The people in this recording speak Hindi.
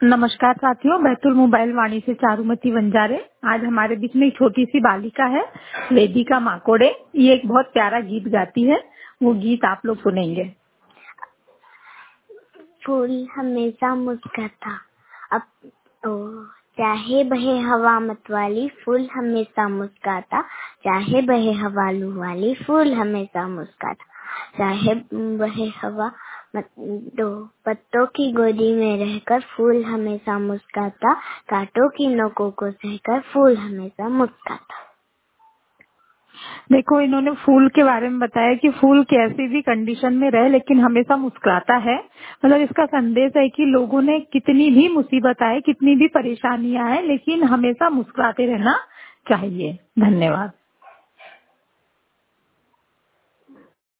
नमस्कार साथियों, बैतुल मोबाइल वाणी से चारुमती वंजारे। आज हमारे बीच में एक छोटी सी बालिका है, वेदिका माकोड़े। ये एक बहुत प्यारा गीत गाती है। वो गीत आप लोग सुनेंगे। फूल हमेशा मुस्कुराता, अब ओ, चाहे बहे हवा मतवाली, फूल हमेशा मुस्कुराता। चाहे बहे हवा लू वाली, फूल हमेशा मुस्कुराता। चाहे बहे हवा दो पत्तों की गोदी में रहकर, फूल हमेशा मुस्कुराता। कांटों की नोकों को सहकर, फूल हमेशा मुस्कुराता। देखो, इन्होंने फूल के बारे में बताया कि फूल कैसी भी कंडीशन में रहे लेकिन हमेशा मुस्कुराता है। मतलब इसका संदेश है कि लोगों ने कितनी भी मुसीबत आए, कितनी भी परेशानियां आए, लेकिन हमेशा मुस्कुराते रहना चाहिए। धन्यवाद।